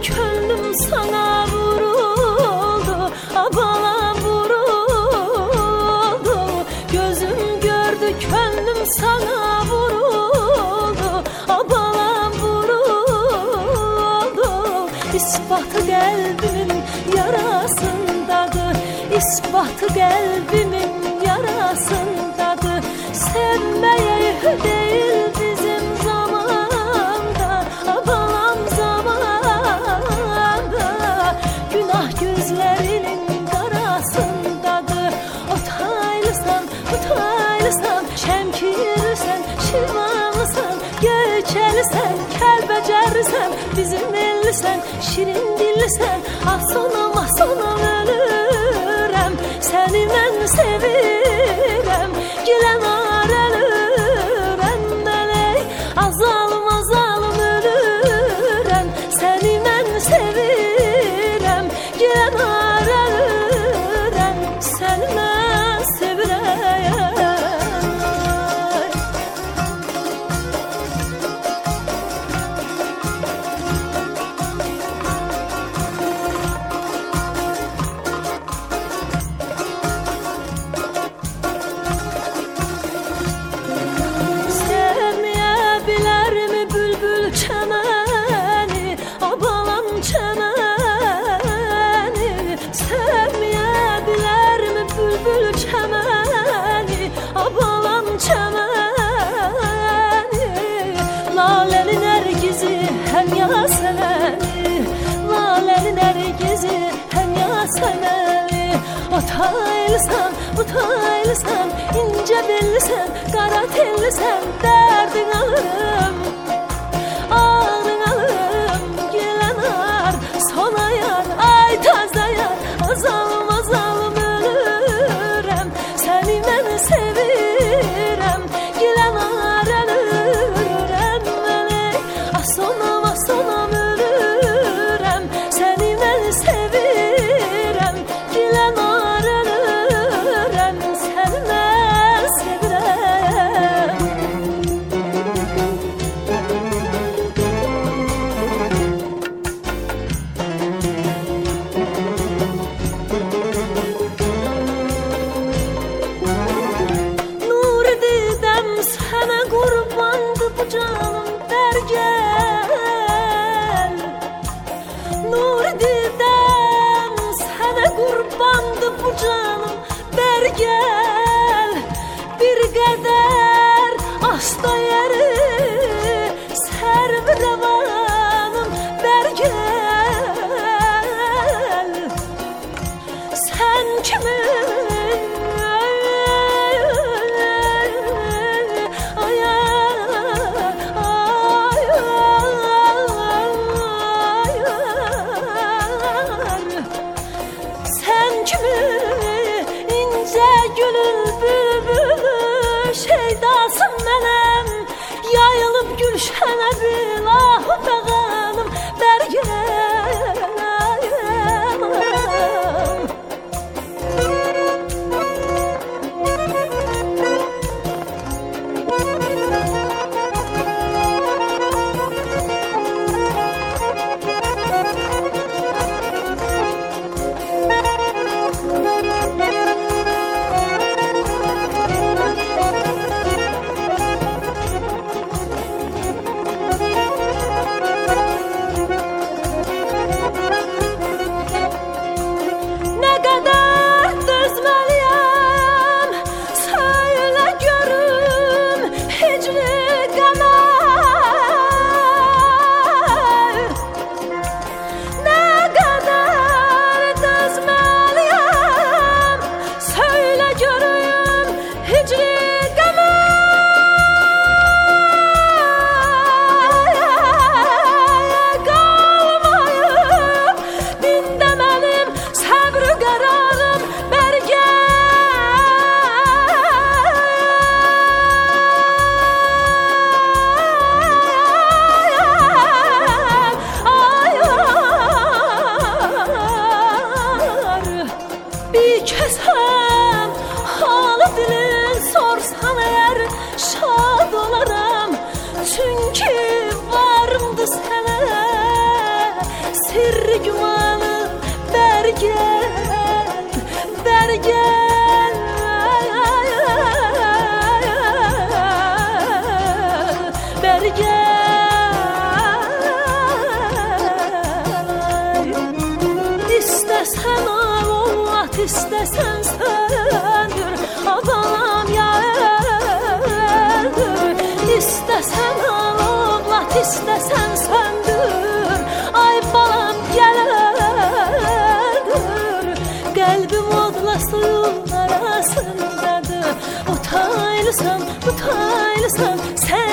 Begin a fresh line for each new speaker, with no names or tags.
könlüm sana vuruldu, balam vuruldu. Gözüm gördü könlüm sana vuruldu, balam vuruldu. İspatı kalbimin yarasındadır, ispatı kalbimin yarasındadır. Sevmeye değil bizim zamanda, balam zamanda. Günah gözlerinin karasındadır. Otaylısan, otaylısan, şemkirsen, şirvanlısan, göçelisən, kəlbəcərlisən, bizim ellisən, şirin dillisen. Ah sonam ölürəm, səni mən sevirəm. Gilənar ölürəm mələk, azalım azalım ölürəm, səni mən sevirəm. Gilənar ölürəm, səni mən sevirəm. Laleli nergizi hem yaseneli, laleli nergizi hem yaseneli. Otaylısan, otaylısan, ince bellisen, kara tellisen, derdin alırım, ağrın alırım. Gilenar sona yar, ay taze yar, azalım azalım ölürüm, seni ben sevirem. Gilenar ölürüm melek, sonam ölürüm, seni ben sevirem. Gilenar ölürüm, seni ben sevirem. Sana kurbandı bu canım, ver gel. Nur didem sana kurbandı bu canım, ver gel. Bir kadar asta yeri serv revanım, ver gel. Sen kimin ince gülü istesen söndür. Balam yeldir. İstesen alovlat, istesen söndür. Ay balam geledir. Kalbim odla suyun arasındadır. Utaylısam, utaylısam sen